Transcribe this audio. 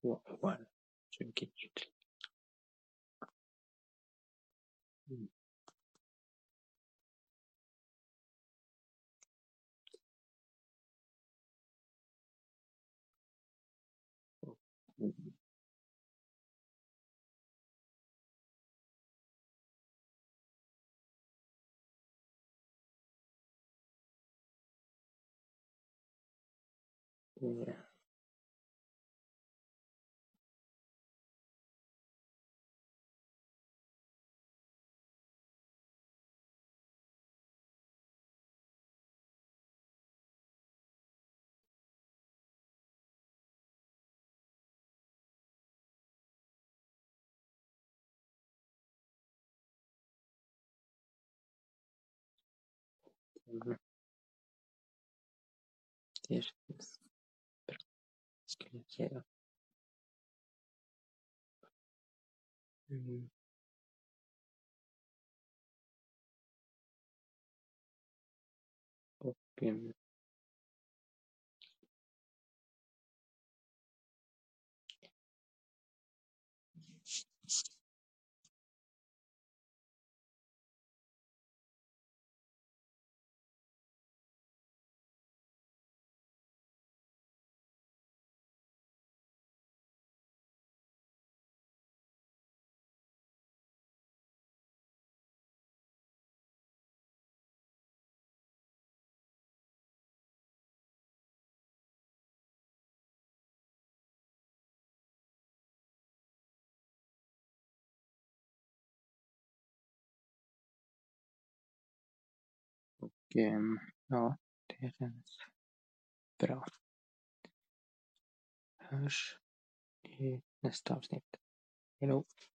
One. Så mycket ljud. Yeah. Det känns bra, skulle jag säga. Och ja, det känns bra. Hörs i nästa avsnitt. Hej då.